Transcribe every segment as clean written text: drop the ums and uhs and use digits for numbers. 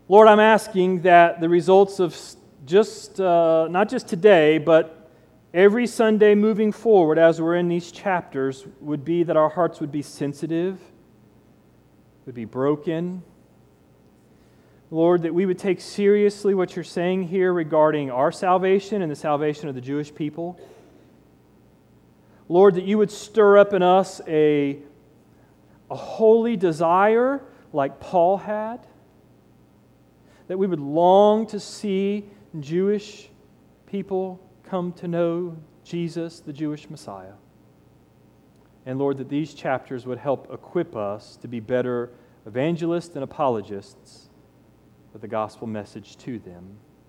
Lord, I'm asking that the results of not just today, but every Sunday moving forward as we're in these chapters would be that our hearts would be sensitive, would be broken. Lord, that we would take seriously what you're saying here regarding our salvation and the salvation of the Jewish people. Lord, that you would stir up in us a holy desire like Paul had, that we would long to see Jewish people come to know Jesus, the Jewish Messiah. And Lord, that these chapters would help equip us to be better evangelists and apologists with the gospel message to them.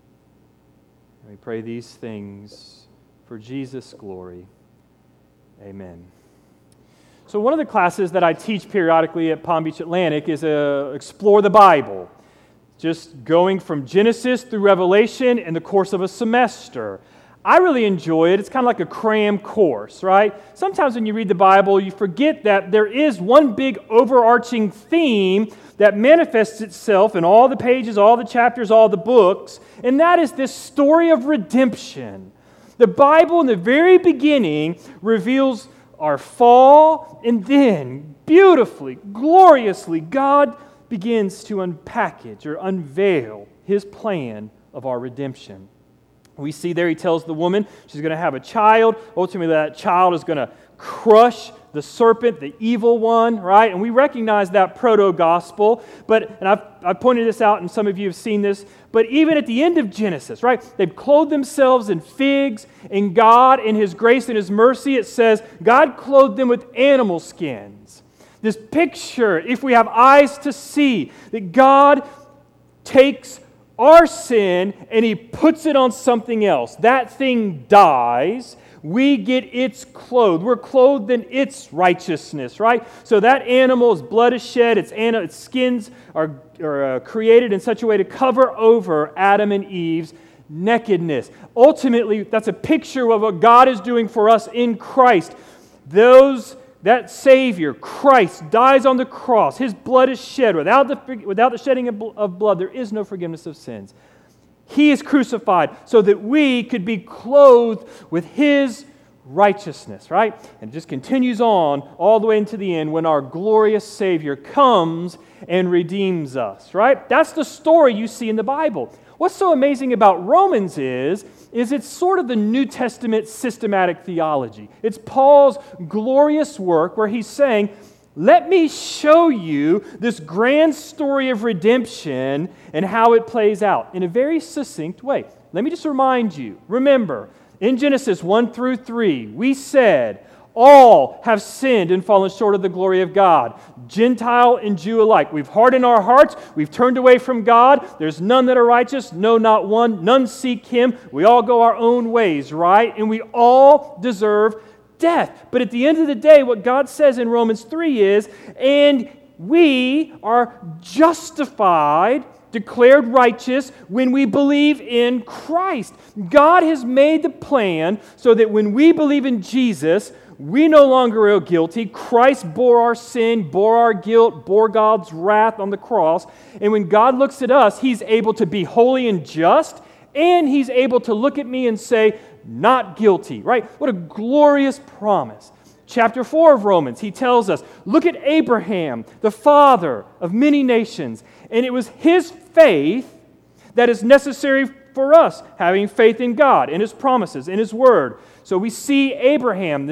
And we pray these things for Jesus' glory. Amen. So one of the classes that I teach periodically at Palm Beach Atlantic is Explore the Bible. Just going from Genesis through Revelation in the course of a semester. I really enjoy it. It's kind of like a cram course, right? Sometimes when you read the Bible, you forget that there is one big overarching theme that manifests itself in all the pages, all the chapters, all the books, and that is this story of redemption. The Bible in the very beginning reveals our fall, and then beautifully, gloriously, God begins to unpackage or unveil His plan of our redemption. We see there He tells the woman she's going to have a child. Ultimately, that child is going to crush the serpent, the evil one, right? And we recognize that proto-gospel. And I've pointed this out, and some of you have seen this. But even at the end of Genesis, right? They've clothed themselves in figs, and God, in His grace and His mercy, it says, God clothed them with animal skins. This picture, if we have eyes to see, that God takes our sin and He puts it on something else. That thing dies. We get its clothed. We're clothed in its righteousness, right? So that animal's blood is shed. Its skins are created in such a way to cover over Adam and Eve's nakedness. Ultimately, that's a picture of what God is doing for us in Christ. That Savior, Christ, dies on the cross. His blood is shed. Without the shedding of blood, there is no forgiveness of sins. He is crucified so that we could be clothed with His righteousness, right? And it just continues on all the way into the end when our glorious Savior comes and redeems us, right? That's the story you see in the Bible. What's so amazing about Romans is it's sort of the New Testament systematic theology. It's Paul's glorious work where he's saying, let me show you this grand story of redemption and how it plays out in a very succinct way. Let me just remind you, remember, in Genesis 1 through 3, we said, all have sinned and fallen short of the glory of God, Gentile and Jew alike. We've hardened our hearts. We've turned away from God. There's none that are righteous, no, not one. None seek Him. We all go our own ways, right? And we all deserve death. But at the end of the day, what God says in Romans 3 is, and we are justified, declared righteous when we believe in Christ. God has made the plan so that when we believe in Jesus, we no longer are guilty. Christ bore our sin, bore our guilt, bore God's wrath on the cross. And when God looks at us, He's able to be holy and just, and He's able to look at me and say, not guilty, right? What a glorious promise. Chapter 4 of Romans, he tells us, look at Abraham, the father of many nations. And it was his faith that is necessary for us, having faith in God, in His promises, in His Word. So we see Abraham,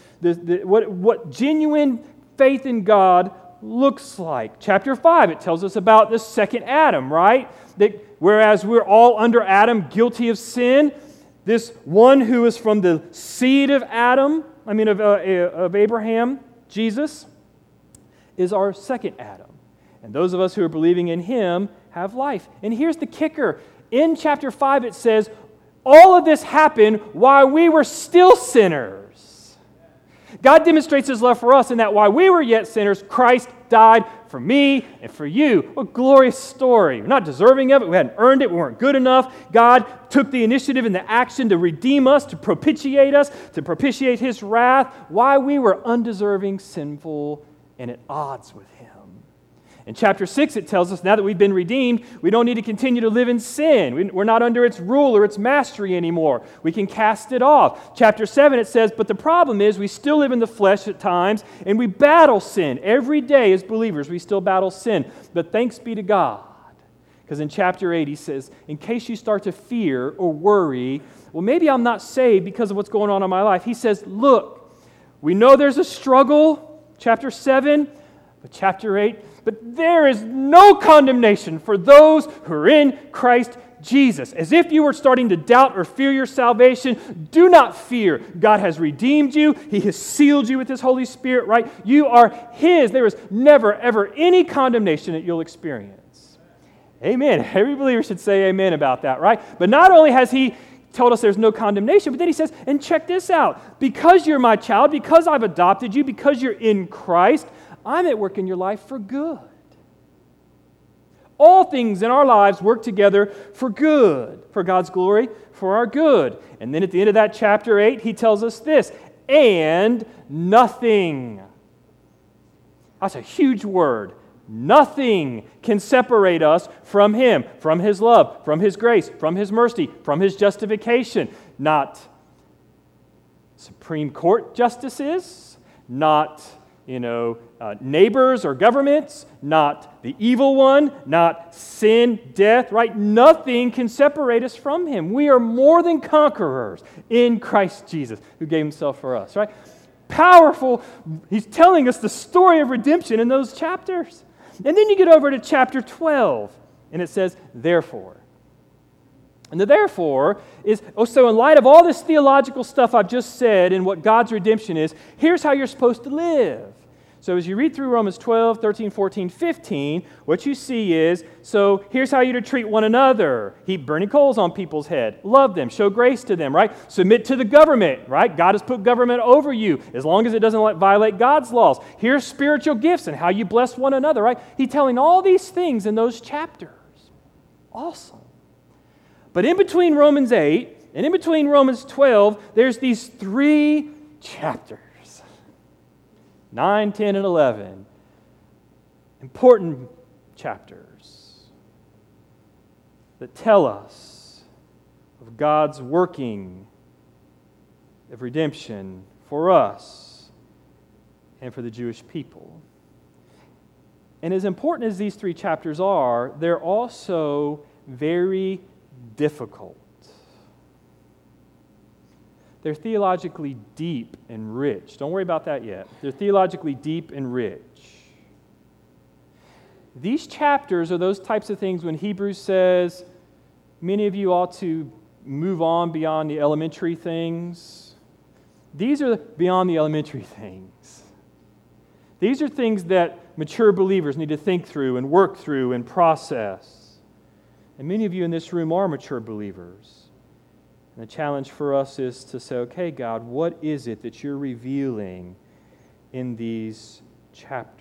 what genuine faith in God looks like. Chapter 5, it tells us about the second Adam, right? That whereas we're all under Adam, guilty of sin, this one who is from the seed of of Abraham, Jesus, is our second Adam. And those of us who are believing in Him have life. And here's the kicker. In chapter 5 it says, all of this happened while we were still sinners. God demonstrates His love for us in that while we were yet sinners, Christ died for me and for you. What a glorious story. We're not deserving of it. We hadn't earned it. We weren't good enough. God took the initiative and the action to redeem us, to propitiate His wrath while we were undeserving, sinful, and at odds with Him. In chapter 6, it tells us now that we've been redeemed, we don't need to continue to live in sin. We're not under its rule or its mastery anymore. We can cast it off. Chapter 7, it says, but the problem is we still live in the flesh at times, and we battle sin. Every day as believers, we still battle sin. But thanks be to God. Because in chapter 8, he says, in case you start to fear or worry, well, maybe I'm not saved because of what's going on in my life. He says, look, we know there's a struggle, chapter 7, but chapter 8, but there is no condemnation for those who are in Christ Jesus. As if you were starting to doubt or fear your salvation, do not fear. God has redeemed you. He has sealed you with His Holy Spirit, right? You are His. There is never, ever any condemnation that you'll experience. Amen. Every believer should say amen about that, right? But not only has He told us there's no condemnation, but then He says, and check this out. Because you're my child, because I've adopted you, because you're in Christ, I'm at work in your life for good. All things in our lives work together for good, for God's glory, for our good. And then at the end of that chapter 8, he tells us this, and nothing. That's a huge word. Nothing can separate us from Him, from His love, from His grace, from His mercy, from His justification. Not Supreme Court justices, not neighbors or governments, not the evil one, not sin, death, right? Nothing can separate us from Him. We are more than conquerors in Christ Jesus, who gave Himself for us, right? Powerful. He's telling us the story of redemption in those chapters. And then you get over to chapter 12, and it says, therefore. And the therefore is, so in light of all this theological stuff I've just said and what God's redemption is, here's how you're supposed to live. So as you read through Romans 12, 13, 14, 15, what you see is, so here's how you're to treat one another. Heap burning coals on people's head. Love them. Show grace to them, right? Submit to the government, right? God has put government over you as long as it doesn't violate God's laws. Here's spiritual gifts and how you bless one another, right? He's telling all these things in those chapters. Awesome. But in between Romans 8 and in between Romans 12, there's these 3 chapters. 9, 10, and 11. Important chapters that tell us of God's working of redemption for us and for the Jewish people. And as important as these 3 chapters are, they're also very difficult. They're theologically deep and rich. Don't worry about that yet. They're theologically deep and rich. These chapters are those types of things when Hebrews says, many of you ought to move on beyond the elementary things. These are beyond the elementary things. These are things that mature believers need to think through and work through and process. And many of you in this room are mature believers. And the challenge for us is to say, okay, God, what is it that you're revealing in these chapters?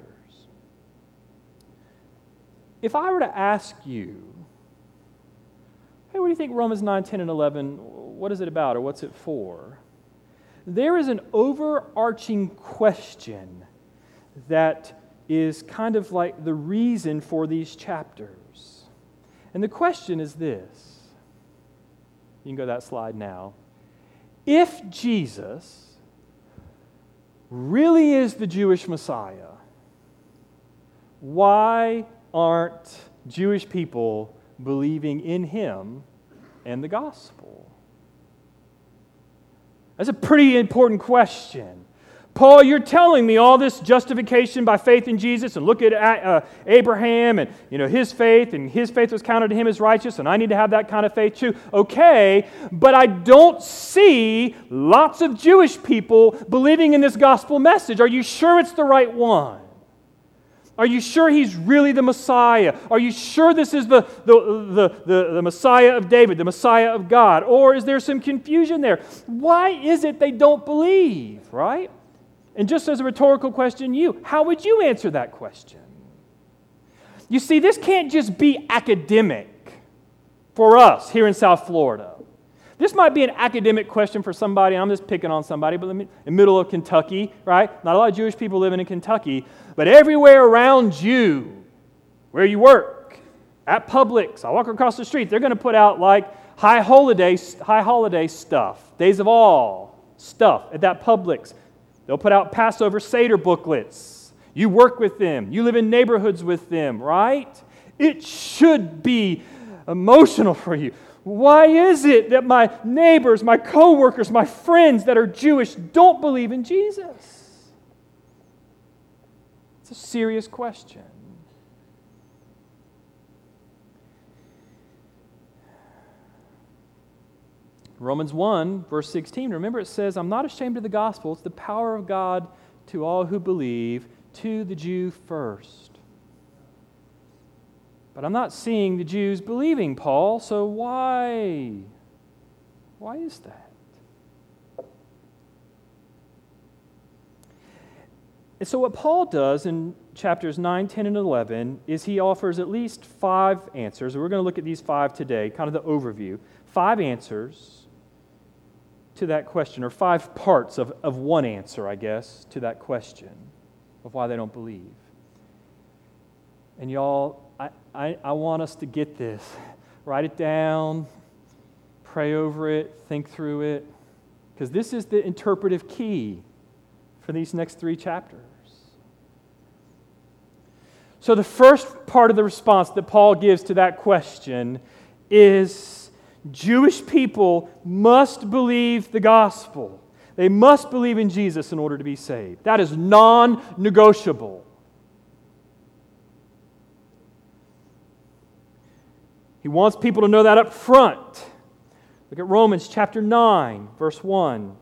If I were to ask you, hey, what do you think Romans 9, 10, and 11, what is it about or what's it for? There is an overarching question that is kind of like the reason for these chapters. And the question is this. You can go to that slide now. If Jesus really is the Jewish Messiah, why aren't Jewish people believing in Him and the gospel? That's a pretty important question. Paul, you're telling me all this justification by faith in Jesus, and look at Abraham and his faith was counted to him as righteous, and I need to have that kind of faith too. Okay, but I don't see lots of Jewish people believing in this gospel message. Are you sure it's the right one? Are you sure He's really the Messiah? Are you sure this is the Messiah of David, the Messiah of God? Or is there some confusion there? Why is it they don't believe, right? And just as a rhetorical question, how would you answer that question? You see, this can't just be academic for us here in South Florida. This might be an academic question for somebody, I'm just picking on somebody, but in the middle of Kentucky, right? Not a lot of Jewish people living in Kentucky, but everywhere around you, where you work, at Publix, I walk across the street, they're going to put out like high holiday stuff, Days of Awe stuff at that Publix. They'll put out Passover Seder booklets. You work with them. You live in neighborhoods with them, right? It should be emotional for you. Why is it that my neighbors, my coworkers, my friends that are Jewish don't believe in Jesus? It's a serious question. Romans 1, verse 16, remember it says, I'm not ashamed of the gospel. It's the power of God to all who believe, to the Jew first. But I'm not seeing the Jews believing, Paul, so why? Why is that? And so what Paul does in chapters 9, 10, and 11 is he offers at least 5 answers. And we're going to look at these 5 today, kind of the overview. 5 answers to that question, or 5 parts of one answer, I guess, to that question of why they don't believe. And y'all, I want us to get this. Write it down, pray over it, think through it, because this is the interpretive key for these next 3 chapters. So the first part of the response that Paul gives to that question is Jewish people must believe the gospel. They must believe in Jesus in order to be saved. That is non-negotiable. He wants people to know that up front. Look at Romans chapter 9, verse 1.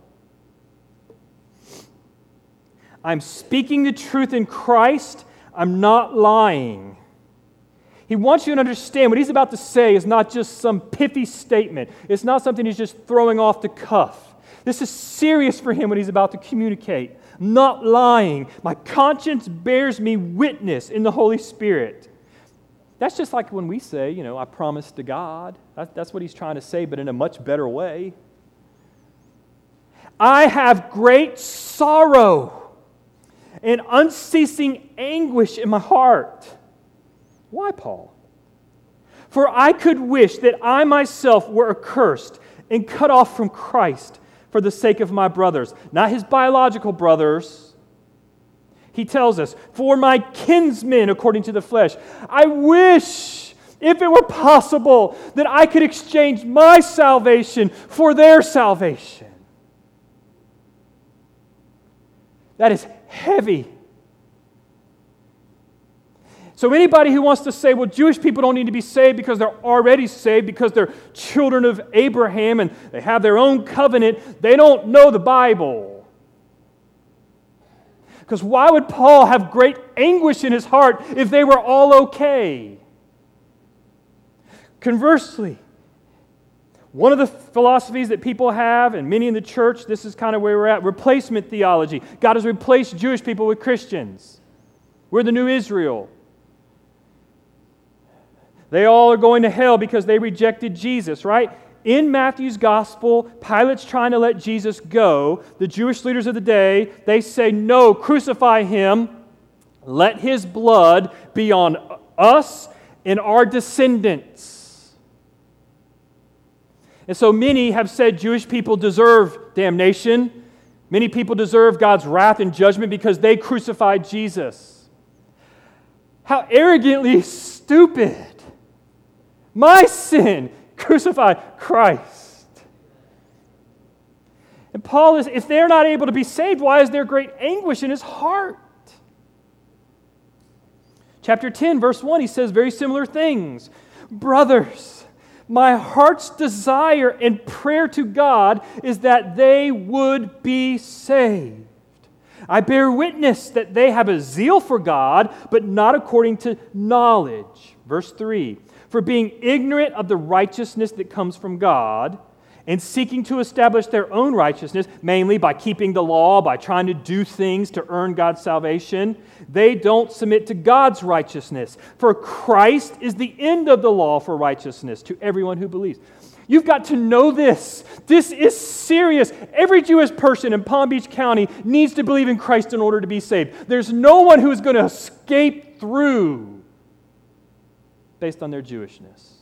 I'm speaking the truth in Christ. I'm not lying. He wants you to understand what he's about to say is not just some pithy statement. It's not something he's just throwing off the cuff. This is serious for him when he's about to communicate. I'm not lying. My conscience bears me witness in the Holy Spirit. That's just like when we say, I promise to God. That's what he's trying to say, but in a much better way. I have great sorrow and unceasing anguish in my heart. Why, Paul? For I could wish that I myself were accursed and cut off from Christ for the sake of my brothers. Not his biological brothers. He tells us, for my kinsmen according to the flesh. I wish, if it were possible, that I could exchange my salvation for their salvation. That is heavy. So anybody who wants to say, well, Jewish people don't need to be saved because they're already saved, because they're children of Abraham and they have their own covenant, they don't know the Bible. Because why would Paul have great anguish in his heart if they were all okay? Conversely, one of the philosophies that people have, and many in the church, this is kind of where we're at, replacement theology. God has replaced Jewish people with Christians. We're the new Israel. They all are going to hell because they rejected Jesus, right? In Matthew's gospel, Pilate's trying to let Jesus go. The Jewish leaders of the day, they say, no, crucify him. Let his blood be on us and our descendants. And so many have said Jewish people deserve damnation. Many people deserve God's wrath and judgment because they crucified Jesus. How arrogantly stupid. My sin crucified Christ. And Paul is, if they're not able to be saved, why is there great anguish in his heart? Chapter 10, verse 1, he says very similar things. Brothers, my heart's desire and prayer to God is that they would be saved. I bear witness that they have a zeal for God, but not according to knowledge. Verse 3, for being ignorant of the righteousness that comes from God, and seeking to establish their own righteousness, mainly by keeping the law, by trying to do things to earn God's salvation, they don't submit to God's righteousness. For Christ is the end of the law for righteousness to everyone who believes. You've got to know this. This is serious. Every Jewish person in Palm Beach County needs to believe in Christ in order to be saved. There's no one who is going to escape through based on their Jewishness.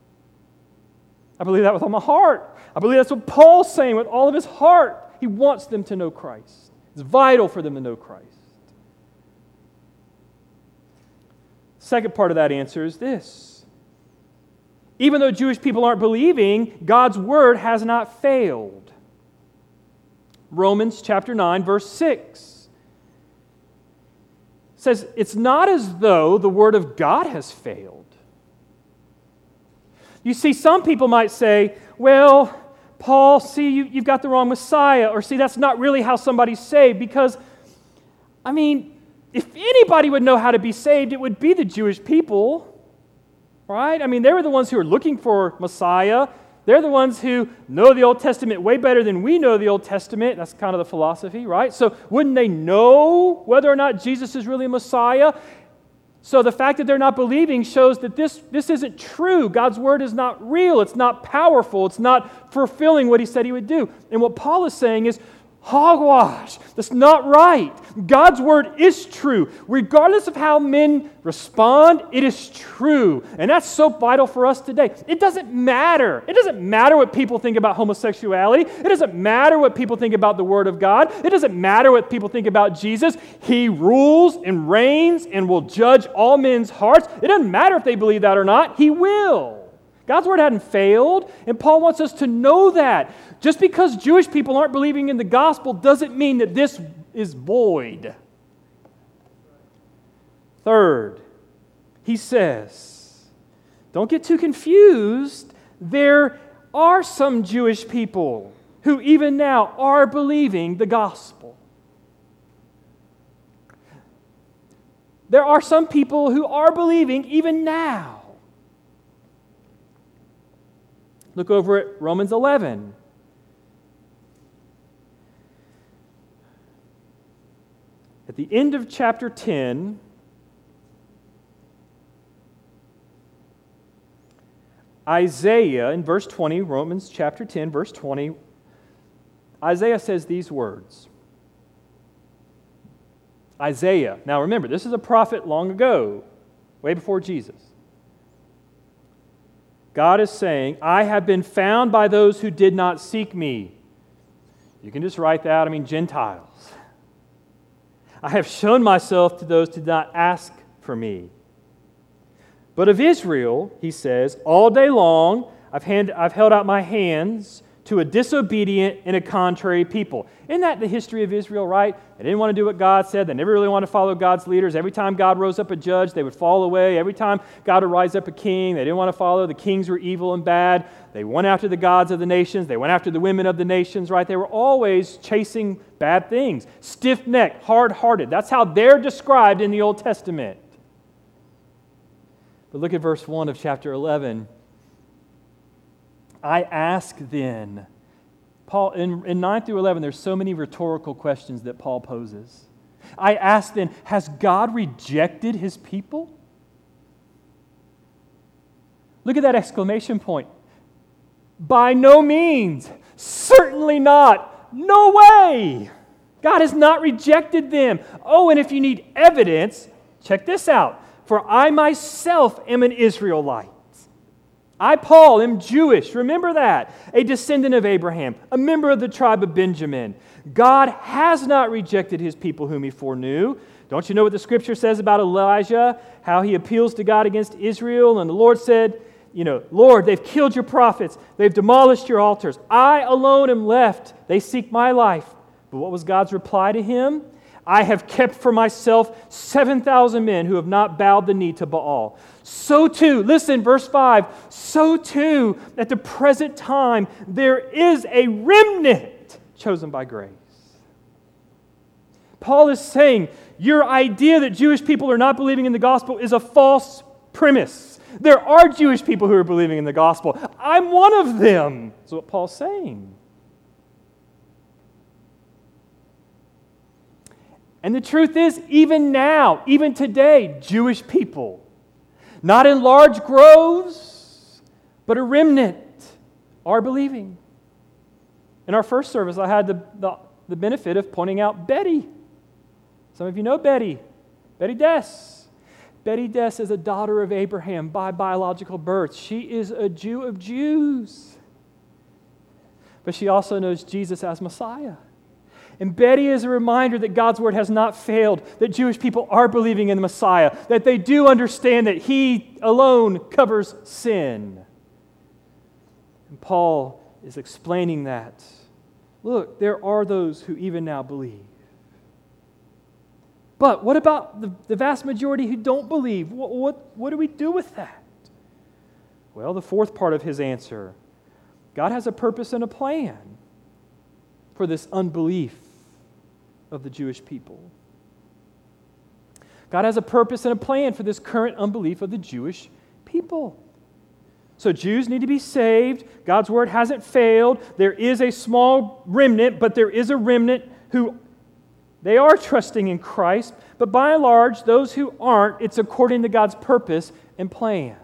I believe that with all my heart. I believe that's what Paul's saying with all of his heart. He wants them to know Christ. It's vital for them to know Christ. Second part of that answer is this. Even though Jewish people aren't believing, God's word has not failed. Romans chapter 9, verse 6 says, it's not as though the word of God has failed. You see, some people might say, well, Paul, see, you've got the wrong Messiah, or see, that's not really how somebody's saved, because, I mean, if anybody would know how to be saved, it would be the Jewish people, right? I mean, they were the ones who are looking for Messiah. They're the ones who know the Old Testament way better than we know the Old Testament. That's kind of the philosophy, right? So wouldn't they know whether or not Jesus is really a Messiah? So the fact that they're not believing shows that this isn't true. God's word is not real. It's not powerful. It's not fulfilling what he said he would do. And what Paul is saying is, hogwash. That's not right. God's word is true. Regardless of how men respond, it is true. And that's so vital for us today. It doesn't matter. It doesn't matter what people think about homosexuality. It doesn't matter what people think about the word of God. It doesn't matter what people think about Jesus. He rules and reigns and will judge all men's hearts. It doesn't matter if they believe that or not. He will. God's word hadn't failed, and Paul wants us to know that. Just because Jewish people aren't believing in the gospel doesn't mean that this is void. Third, he says, don't get too confused. There are some Jewish people who even now are believing the gospel. There are some people who are believing even now. Look over at Romans 11. At the end of chapter 10, Isaiah, in verse 20, Romans chapter 10, verse 20, Isaiah says these words. Isaiah, now remember, this is a prophet long ago, way before Jesus. God is saying, I have been found by those who did not seek me. You can just write that, Gentiles. I have shown myself to those who did not ask for me. But of Israel, he says, all day long I've held out my hands to a disobedient and a contrary people. Isn't that the history of Israel, right? They didn't want to do what God said. They never really wanted to follow God's leaders. Every time God rose up a judge, they would fall away. Every time God would rise up a king, they didn't want to follow. The kings were evil and bad. They went after the gods of the nations. They went after the women of the nations, right? They were always chasing bad things. Stiff-necked, hard-hearted. That's how they're described in the Old Testament. But look at verse 1 of chapter 11. I ask then, Paul, in 9 through 11, there's so many rhetorical questions that Paul poses. I ask then, has God rejected his people? Look at that exclamation point. By no means, certainly not, no way. God has not rejected them. Oh, and if you need evidence, check this out. For I myself am an Israelite. I, Paul, am Jewish. Remember that. A descendant of Abraham, a member of the tribe of Benjamin. God has not rejected his people whom he foreknew. Don't you know what the scripture says about Elijah? How he appeals to God against Israel. And the Lord said, Lord, they've killed your prophets. They've demolished your altars. I alone am left. They seek my life. But what was God's reply to him? I have kept for myself 7,000 men who have not bowed the knee to Baal. So too, listen, verse 5, so too, at the present time, there is a remnant chosen by grace. Paul is saying, your idea that Jewish people are not believing in the gospel is a false premise. There are Jewish people who are believing in the gospel. I'm one of them. That's what Paul's saying. And the truth is, even now, even today, Jewish people, not in large groves, but a remnant, are believing. In our first service, I had the benefit of pointing out Betty. Some of you know Betty Dess. Betty Dess is a daughter of Abraham by biological birth. She is a Jew of Jews. But she also knows Jesus as Messiah. And Betty is a reminder that God's word has not failed, that Jewish people are believing in the Messiah, that they do understand that He alone covers sin. And Paul is explaining that. Look, there are those who even now believe. But what about the vast majority who don't believe? What do we do with that? Well, the fourth part of his answer, God has a purpose and a plan for this unbelief of the Jewish people. God has a purpose and a plan for this current unbelief of the Jewish people. So Jews need to be saved. God's word hasn't failed. There is a small remnant, but there is a remnant who they are trusting in Christ. But by and large, those who aren't, it's according to God's purpose and plan.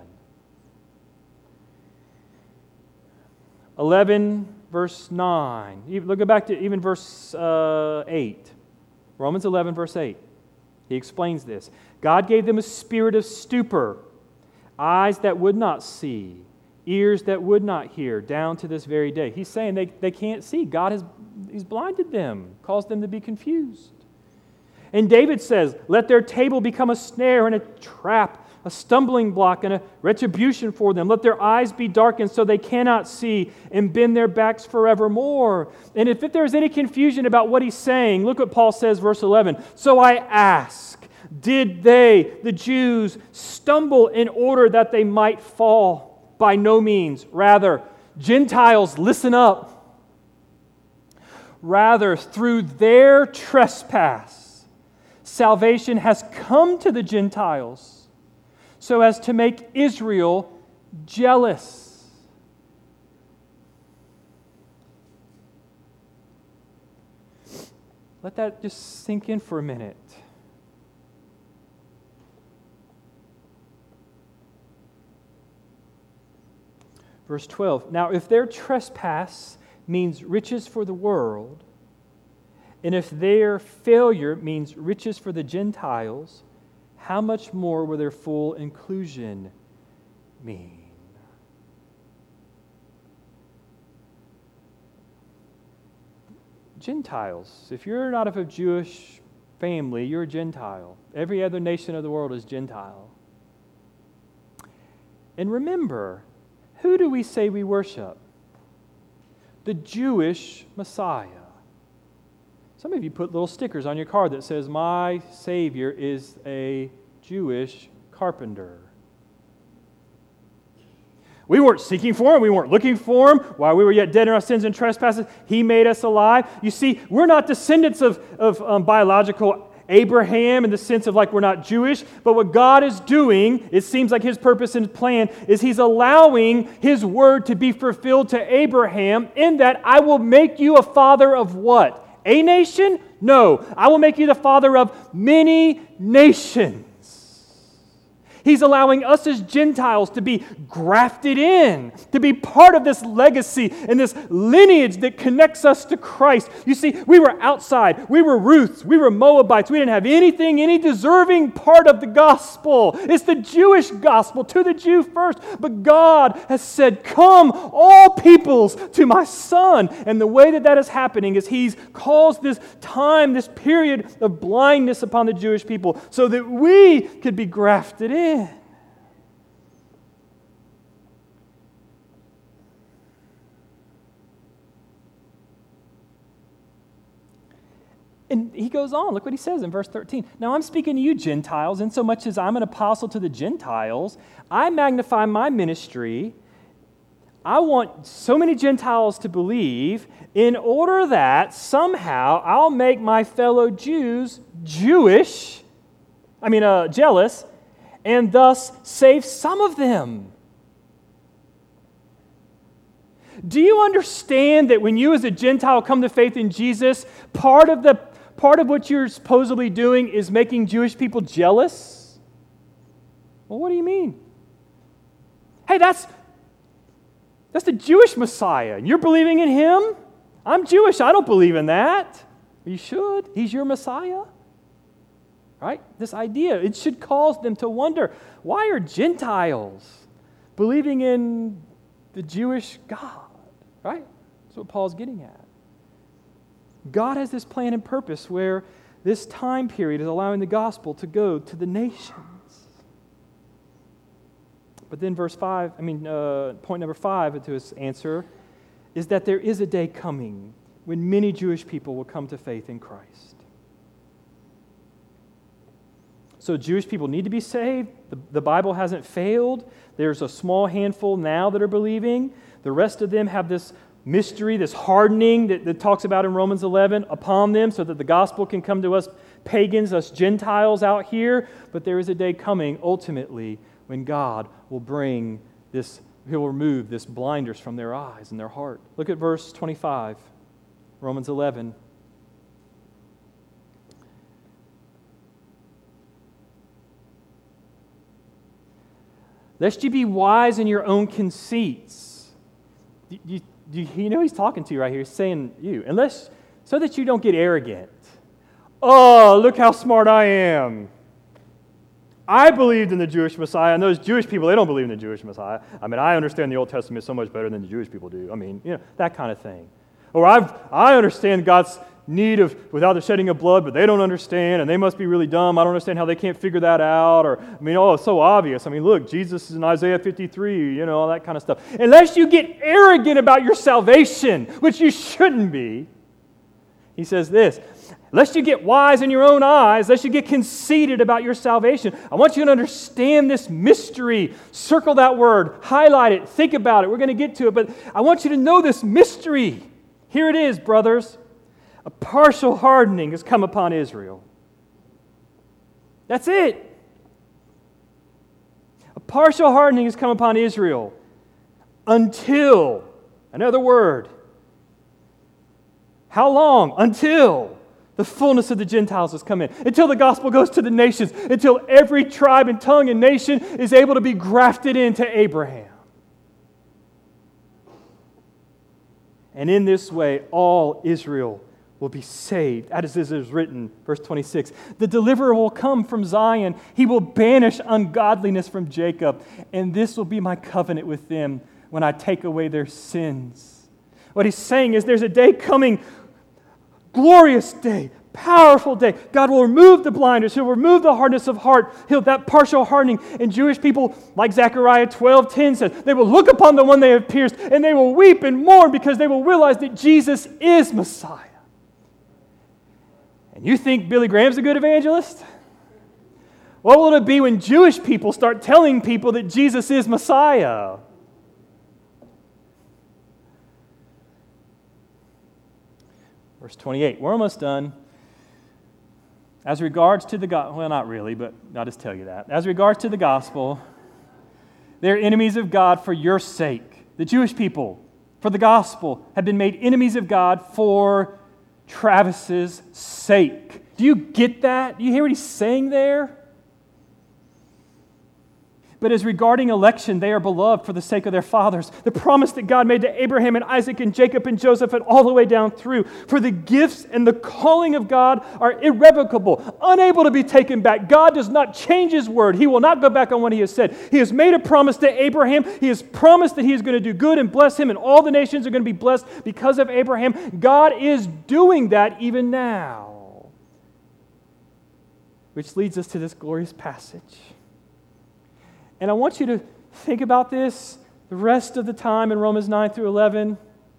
11, verse 9. Look back to even verse 8. Romans 11, verse 8. He explains this. God gave them a spirit of stupor, eyes that would not see, ears that would not hear, down to this very day. He's saying they can't see. He's blinded them, caused them to be confused. And David says, let their table become a snare and a trap, a stumbling block and a retribution for them. Let their eyes be darkened so they cannot see and bend their backs forevermore. And if there's any confusion about what he's saying, look what Paul says, verse 11. So I ask, did they, the Jews, stumble in order that they might fall? By no means. Rather, Gentiles, listen up. Rather, through their trespass, salvation has come to the Gentiles, so as to make Israel jealous. Let that just sink in for a minute. Verse 12, now if their trespass means riches for the world, and if their failure means riches for the Gentiles, how much more will their full inclusion mean? Gentiles. If you're not of a Jewish family, you're a Gentile. Every other nation of the world is Gentile. And remember, who do we say we worship? The Jewish Messiah. Some of you put little stickers on your car that says, my Savior is a Jewish carpenter. We weren't seeking for Him. We weren't looking for Him. While we were yet dead in our sins and trespasses, He made us alive. You see, we're not descendants of biological Abraham in the sense of like we're not Jewish, but what God is doing, it seems like His purpose and plan, is He's allowing His word to be fulfilled to Abraham in that I will make you a father of what? A nation? No. I will make you the father of many nations. He's allowing us as Gentiles to be grafted in, to be part of this legacy and this lineage that connects us to Christ. You see, we were outside. We were Ruths. We were Moabites. We didn't have anything, any deserving part of the gospel. It's the Jewish gospel, to the Jew first. But God has said, come, all peoples, to my Son. And the way that is happening is He's caused this time, this period of blindness upon the Jewish people so that we could be grafted in. And he goes on, look what he says in verse 13. Now I'm speaking to you Gentiles, insomuch as I'm an apostle to the Gentiles. I magnify my ministry. I want so many Gentiles to believe in order that somehow I'll make my fellow Jews jealous, and thus save some of them. Do you understand that when you as a Gentile come to faith in Jesus, part of what you're supposedly doing is making Jewish people jealous? Well, what do you mean? Hey, that's the Jewish Messiah. You're believing in Him? I'm Jewish. I don't believe in that. You should. He's your Messiah. right? This idea, it should cause them to wonder, why are Gentiles believing in the Jewish God, right? That's what Paul's getting at. God has this plan and purpose where this time period is allowing the gospel to go to the nations. But then point number 5 to his answer is that there is a day coming when many Jewish people will come to faith in Christ. So Jewish people need to be saved. The Bible hasn't failed. There's a small handful now that are believing. The rest of them have this mystery, this hardening that talks about in Romans 11 upon them so that the gospel can come to us pagans, us Gentiles out here. But there is a day coming, ultimately, when God will bring this, He'll remove this blinders from their eyes and their heart. Look at verse 25, Romans 11. Lest you be wise in your own conceits. You know he's talking to you right here. He's saying you. So that you don't get arrogant. Oh, look how smart I am. I believed in the Jewish Messiah, and those Jewish people, they don't believe in the Jewish Messiah. I mean, I understand the Old Testament so much better than the Jewish people do. I mean, that kind of thing. Or I understand God's need without the shedding of blood, but they don't understand, and they must be really dumb. I don't understand how they can't figure that out. Or, it's so obvious. I mean, look, Jesus is in Isaiah 53, all that kind of stuff. Unless you get arrogant about your salvation, which you shouldn't be, he says this, lest you get wise in your own eyes, lest you get conceited about your salvation. I want you to understand this mystery. Circle that word, highlight it, think about it. We're going to get to it, but I want you to know this mystery. Here it is, brothers. A partial hardening has come upon Israel. That's it. A partial hardening has come upon Israel until, another word, how long? Until the fullness of the Gentiles has come in. Until the gospel goes to the nations. Until every tribe and tongue and nation is able to be grafted into Abraham. And in this way, all Israel will be saved. As it is written, verse 26, the deliverer will come from Zion. He will banish ungodliness from Jacob. And this will be my covenant with them when I take away their sins. What he's saying is there's a day coming, glorious day, powerful day. God will remove the blinders. He'll remove the hardness of heart. That partial hardening. And Jewish people, like Zechariah 12:10 says, they will look upon the one they have pierced, and they will weep and mourn because they will realize that Jesus is Messiah. And you think Billy Graham's a good evangelist? What will it be when Jewish people start telling people that Jesus is Messiah? Verse 28, we're almost done. As regards to the gospel, well, not really, but I'll just tell you that. As regards to the gospel, they're enemies of God for your sake. The Jewish people, for the gospel, have been made enemies of God for Travis's sake. Do you get that? Do you hear what he's saying there? But as regarding election, they are beloved for the sake of their fathers. The promise that God made to Abraham and Isaac and Jacob and Joseph and all the way down through. For the gifts and the calling of God are irrevocable, unable to be taken back. God does not change His word. He will not go back on what He has said. He has made a promise to Abraham. He has promised that He is going to do good and bless him, and all the nations are going to be blessed because of Abraham. God is doing that even now. Which leads us to this glorious passage. And I want you to think about this the rest of the time in Romans 9 through 11.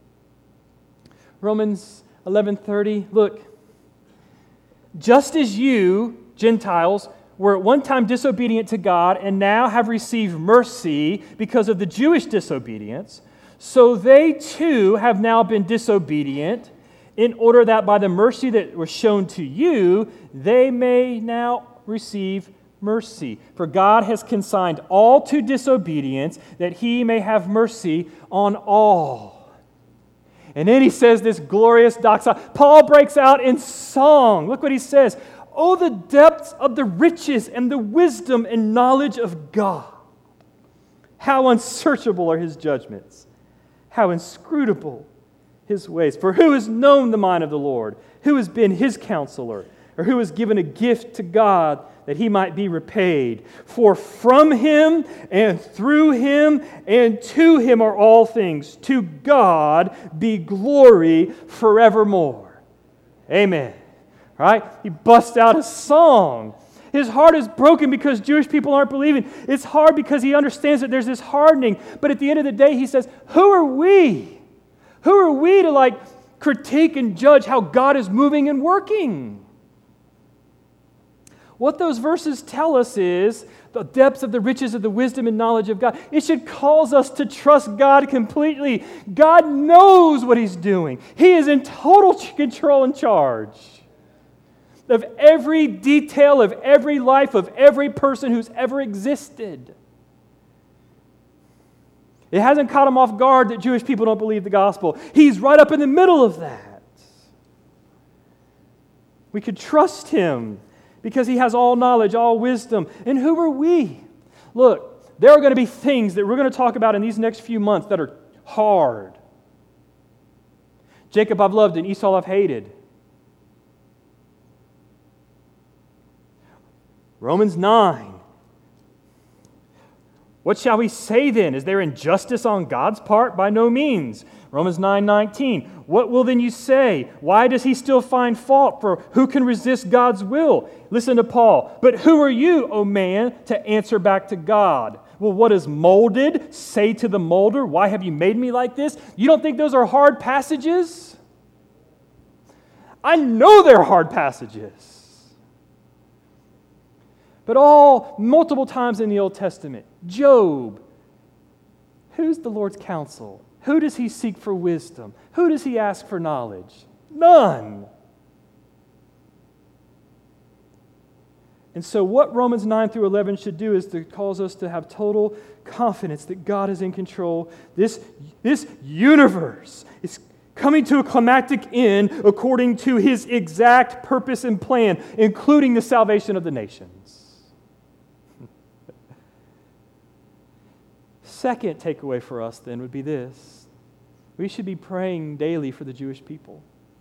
Romans 11:30. Look, just as you, Gentiles, were at one time disobedient to God and now have received mercy because of the Jewish disobedience, so they too have now been disobedient in order that by the mercy that was shown to you, they may now receive mercy. For God has consigned all to disobedience that He may have mercy on all. And then he says this glorious doxa. Paul breaks out in song. Look what he says. Oh, the depths of the riches and the wisdom and knowledge of God. How unsearchable are His judgments. How inscrutable His ways. For who has known the mind of the Lord? Who has been His counselor? or who has given a gift to God that he might be repaid. For from him and through him and to him are all things. To God be glory forevermore. Amen. All right? He busts out a song. His heart is broken because Jewish people aren't believing. It's hard because he understands that there's this hardening. But at the end of the day, he says, who are we? Who are we to critique and judge how God is moving and working? What those verses tell us is the depths of the riches of the wisdom and knowledge of God. It should cause us to trust God completely. God knows what He's doing. He is in total control and charge of every detail of every life of every person who's ever existed. It hasn't caught Him off guard that Jewish people don't believe the gospel. He's right up in the middle of that. We could trust Him because He has all knowledge, all wisdom. And who are we? Look, there are going to be things that we're going to talk about in these next few months that are hard. Jacob I've loved and Esau I've hated. Romans 9. What shall we say then? Is there injustice on God's part? By no means. Romans 9:19. What will then you say? Why does he still find fault? For who can resist God's will? Listen to Paul. But who are you, O man, to answer back to God? Well, what is molded? Say to the molder, why have you made me like this? You don't think those are hard passages? I know they're hard passages. But multiple times in the Old Testament, Job, who's the Lord's counsel? Who does he seek for wisdom? Who does he ask for knowledge? None. And so what Romans 9 through 11 should do is to cause us to have total confidence that God is in control. This universe is coming to a climactic end according to His exact purpose and plan, including the salvation of the nations. Second takeaway for us then would be this. We should be praying daily for the Jewish people.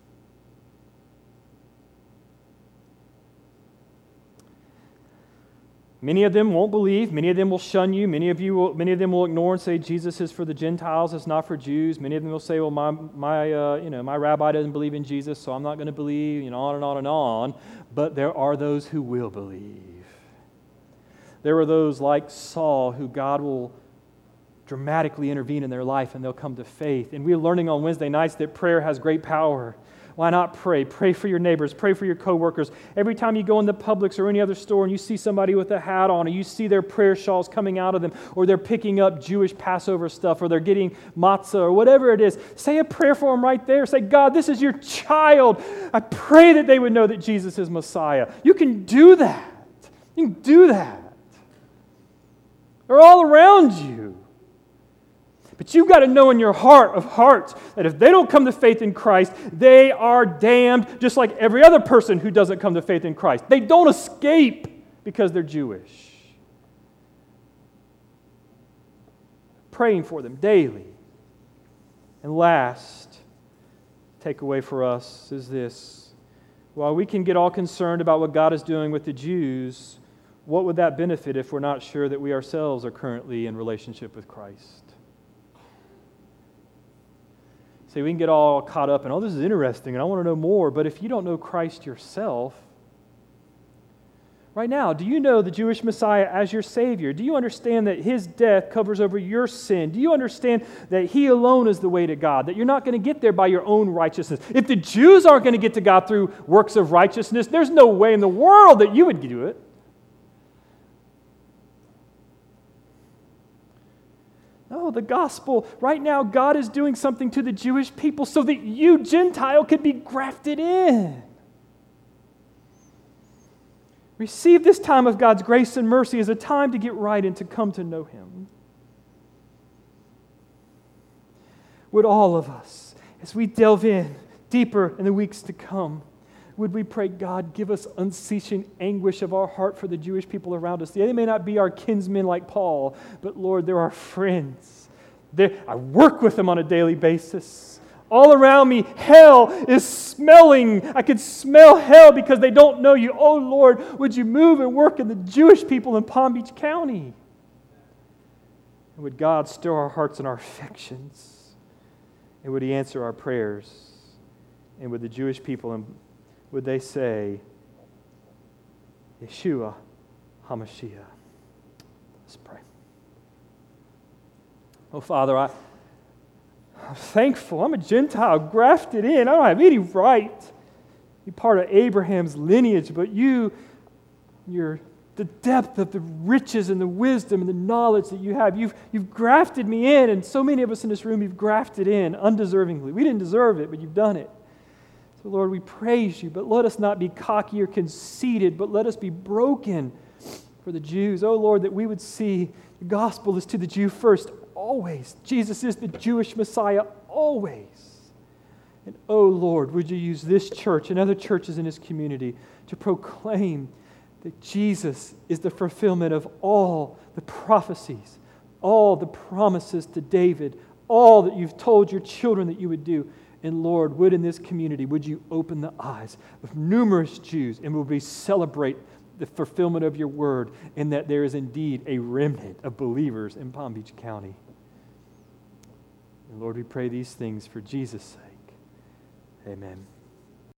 Many of them won't believe. Many of them will shun you. Many of them will ignore and say Jesus is for the Gentiles. It's not for Jews. Many of them will say, "Well, my rabbi doesn't believe in Jesus, so I'm not going to believe." On and on and on. But there are those who will believe. There are those like Saul who God will dramatically intervene in their life and they'll come to faith. And we're learning on Wednesday nights that prayer has great power. Why not pray? Pray for your neighbors. Pray for your coworkers. Every time you go in the Publix or any other store and you see somebody with a hat on, or you see their prayer shawls coming out of them, or they're picking up Jewish Passover stuff, or they're getting matzah, or whatever it is, say a prayer for them right there. Say, God, this is your child. I pray that they would know that Jesus is Messiah. You can do that. You can do that. They're all around you. But you've got to know in your heart of hearts that if they don't come to faith in Christ, they are damned just like every other person who doesn't come to faith in Christ. They don't escape because they're Jewish. Praying for them daily. And last takeaway for us is this. While we can get all concerned about what God is doing with the Jews, what would that benefit if we're not sure that we ourselves are currently in relationship with Christ? See, we can get all caught up in, this is interesting and I want to know more, but if you don't know Christ yourself, right now, do you know the Jewish Messiah as your Savior? Do you understand that His death covers over your sin? Do you understand that He alone is the way to God, that you're not going to get there by your own righteousness? If the Jews aren't going to get to God through works of righteousness, there's no way in the world that you would do it. No, the gospel, right now, God is doing something to the Jewish people so that you, Gentile, could be grafted in. Receive this time of God's grace and mercy as a time to get right and to come to know Him. Would all of us, as we delve in deeper in the weeks to come, would we pray, God, give us unceasing anguish of our heart for the Jewish people around us. They may not be our kinsmen like Paul, but Lord, they're our friends. I work with them on a daily basis. All around me, hell is smelling. I could smell hell because they don't know you. Oh Lord, would you move and work in the Jewish people in Palm Beach County? And would God stir our hearts and our affections? And would He answer our prayers? And would the Jewish people, would they say, Yeshua HaMashiach? Let's pray. Oh, Father, I'm thankful. I'm a Gentile grafted in. I don't have any right to be part of Abraham's lineage, but you're the depth of the riches and the wisdom and the knowledge that you have. You've grafted me in, and so many of us in this room, you've grafted in undeservingly. We didn't deserve it, but you've done it. So, Lord, we praise you, but let us not be cocky or conceited, but let us be broken for the Jews. Oh, Lord, that we would see the gospel is to the Jew first, always. Jesus is the Jewish Messiah, always. And, oh, Lord, would you use this church and other churches in this community to proclaim that Jesus is the fulfillment of all the prophecies, all the promises to David, all that you've told your children that you would do. And Lord, would in this community, would you open the eyes of numerous Jews, and would we celebrate the fulfillment of your word, and that there is indeed a remnant of believers in Palm Beach County. And Lord, we pray these things for Jesus' sake. Amen.